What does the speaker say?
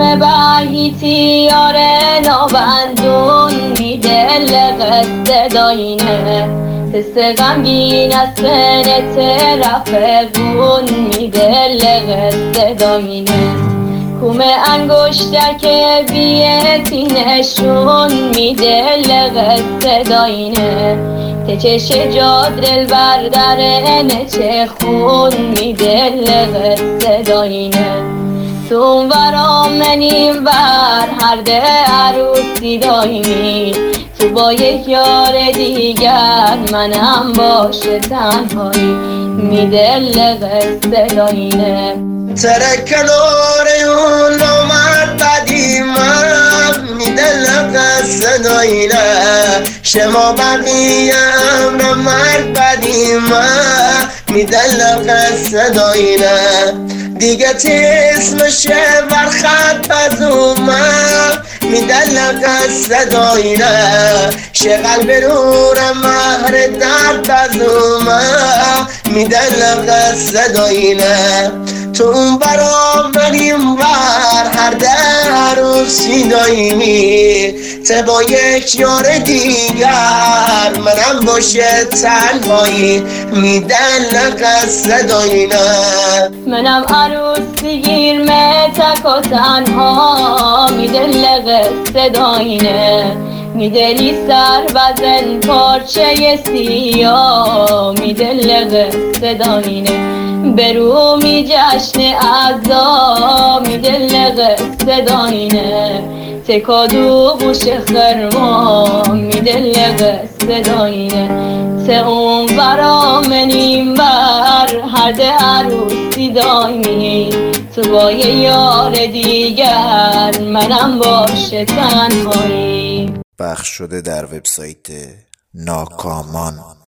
چشم بهیتی آره نابندون میدل قصه داینه تست غمگین از سن رفقون میدل قصه داینه کومه انگشتک بیتی نشون میدل قصه داینه ته چش جادرل بردره چه خون میدل قصه داینه تو ورا منیم بر هر ده عروسی دایمی تو با یک یار دیگر منم باشه تنهایی میدل قصه داینه سر کنار اون مرد قدیمم میدل قصه داینه شما بقیه امر مرد قدیمم میدل قصه داینه دیگه اسمش بر خط از اومد میدل قصه داینه شه قلب نور مهر درد از اومد میدل قصه داینه تو اون برا منیم بر هر ده عروسی دایمی ته با یک یار دیگر منم باشه تنهایی میدل قصه داینه منم عروسی گیرمه تک و تنها میدل قصه داینه میدلی سر بزن پارچه سیاه میدل قصه داینه برو می جشن عزا میدل قصه داینه تکادو بوش خرما میدل قصه داینه ته اون برا منیم بر هر ده عروسی دایمی تو با یه یار دیگر منم باشه تنهایی. پخش شده در وبسایت ناکامان.